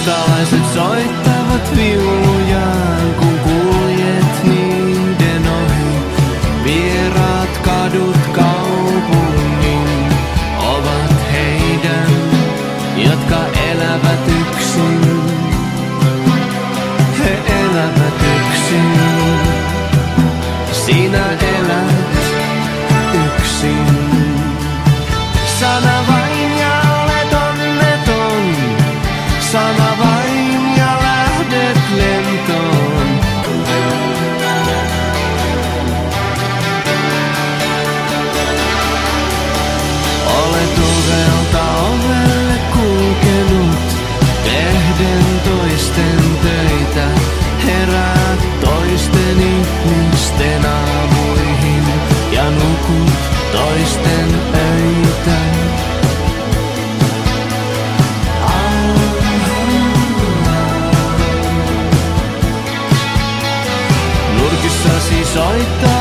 Mustalaiset soittavat viulujaan, kun kuljet niiden ohi. Vieraat kadut kaupungin ovat heidän, jotka elävät yksin. He elävät yksin. Sinä elät yksin. Sana vain ja olet onneton. Sana vain ja lähdet lentoon. Olet ovelta ovelle kulkenut, tehden toisten töitä. Heräät toisten ihmisten aamuihin ja nukut toisten öitä. Nurkissasi soittaa